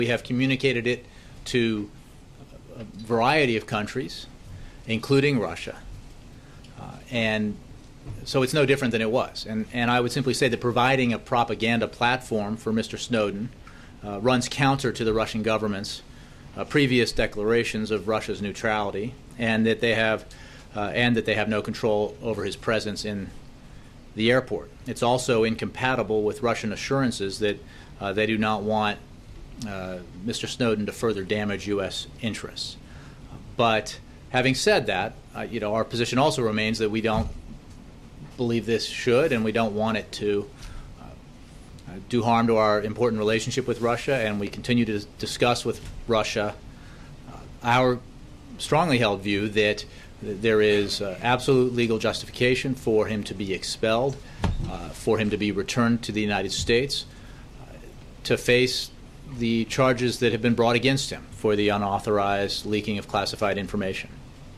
We have communicated it to a variety of countries, including Russia. And so it's no different than it was. And I would simply say that providing a propaganda platform for Mr. Snowden runs counter to the Russian government's previous declarations of Russia's neutrality, and that they have no control over his presence in the airport. It's also incompatible with Russian assurances that they do not want Mr. Snowden to further damage U.S. interests. But having said that, our position also remains that we don't believe this should, and we don't want it to do harm to our important relationship with Russia, and we continue to discuss with Russia our strongly held view that there is absolute legal justification for him to be expelled, for him to be returned to the United States, to face the charges that have been brought against him for the unauthorized leaking of classified information.